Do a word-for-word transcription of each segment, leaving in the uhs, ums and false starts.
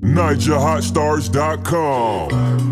Niger Hot Stars dot com.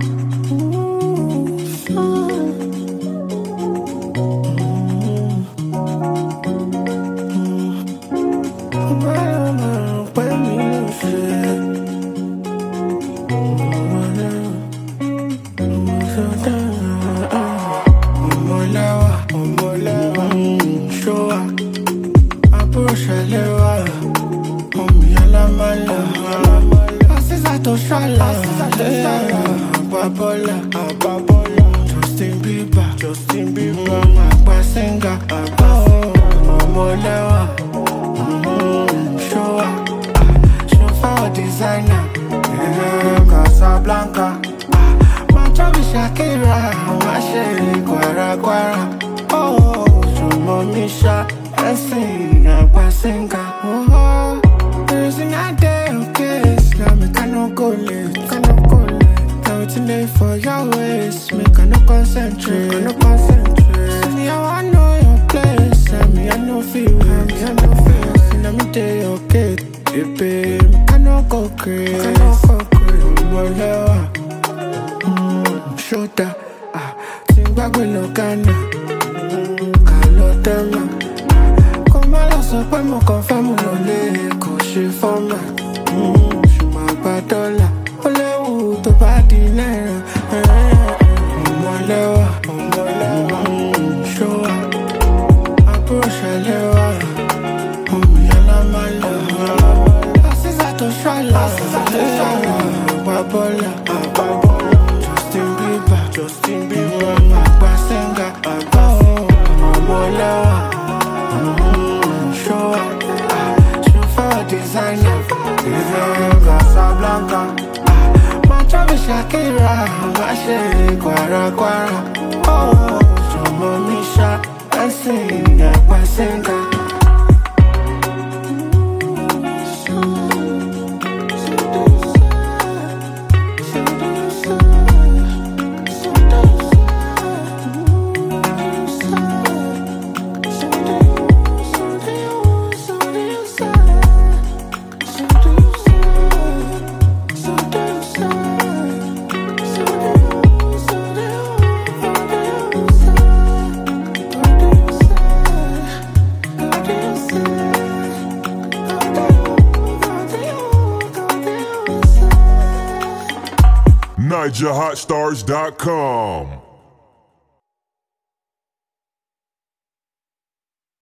Ababola, Ababola, Justin Bieber, Justin Bieber, Magba singer, oh, Omolewa, mm, show up, show for designer, yeah, Casablanca, Machabi Shakira, Mashe, Kwara Kwara, oh, Shomo Misha, Essing, Magba singer, oh, there's a day, okay, Islam, I cannot go late, cannot go late. Waiting for your ways, make I no concentrate, I no concentrate. See, I wanna know your place, and me I no feel, me I no feel. See, now me day okay, baby, me I no go crazy, I no go crazy. Molewa, mm, shoulder, ah, Zimbabwe no Ghana, Kalo tema. Come on, so pay mo confirm no le, ko she for me, mm, she my bad dollar. To party naira, Omolewa, Omolewa, show up, approach Alewa, Omiyala Mala, Asisa to Shala, Ababola, Ababola, Justin Bieber, Justin Bieber, Magba singer, oh, Omolewa, show up, show for designer, Casablanca. Chabi Shakira, Mashe, Kwara Kwara, oh, Shomo Misha, Essing, Magba singer. Niger Hot Stars dot com.